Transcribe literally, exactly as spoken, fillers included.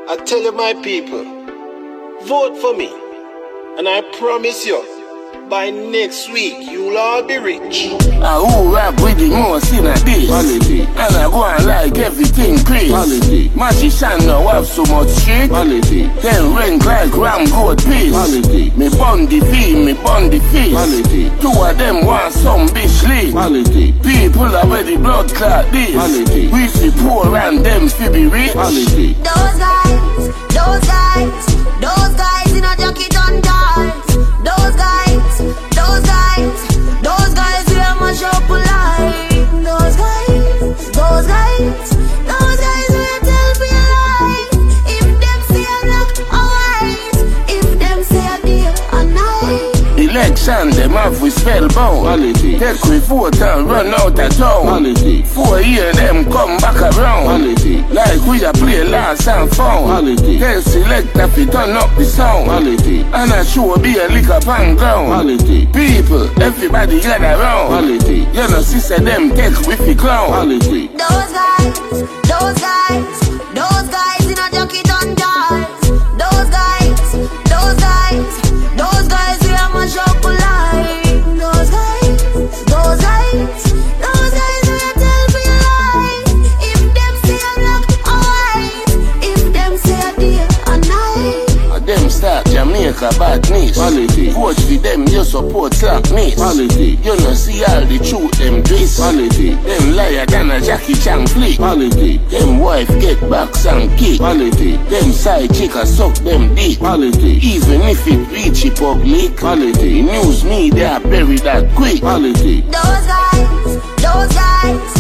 I tell you, my people, vote for me, and I promise you, by next week, you'll all be rich. I who rap with the most in a this. Quality. And I go and like everything crazy. Quality. Magician now have so much shit. Quality. Then rank like ram goat piece. Quality. Me bun the fee, me bun the fees. Quality. Two of them want some bitch lead. Quality. People are ready blood clot this. Quality. We see poor and them fi be rich. Quality. Those guys, those guys, those guys in a jacket on darts. Those guys, those guys, those guys we are much up alive. Those guys, those guys, those guys we are tell me lies. If them say I'm not alright, if them say I'm dear or night. Election them have we spellbound. Quality. Take we vote and run out of town. Quality. Four years them come back around. Quality. Like we a play last and found. Quality. They select if we turn up the sound. Quality. And I sure be a lick up and ground. Quality. People, everybody get around. Quality. You know sister them take with the clown. Quality. Those guys, those guys, those guys in a jacket on darts. Those guys, those guys, those guys we are much up alive. Those guys, those guys, those guys we are tell me lies. If them say I'm not alright, if them say I'm dear or night. Them start Jamaica badness. Quality. Vote for them, you support slackness. Quality. You know see all the truth them dress. Quality. Them liar than a Jackie Chan flick. Quality. Them wife get backs and kick. Quality. Them side chick a suck them dick. Quality. Even if it reach the public. Quality. News media bury that quick. Quality. Those guys, those guys,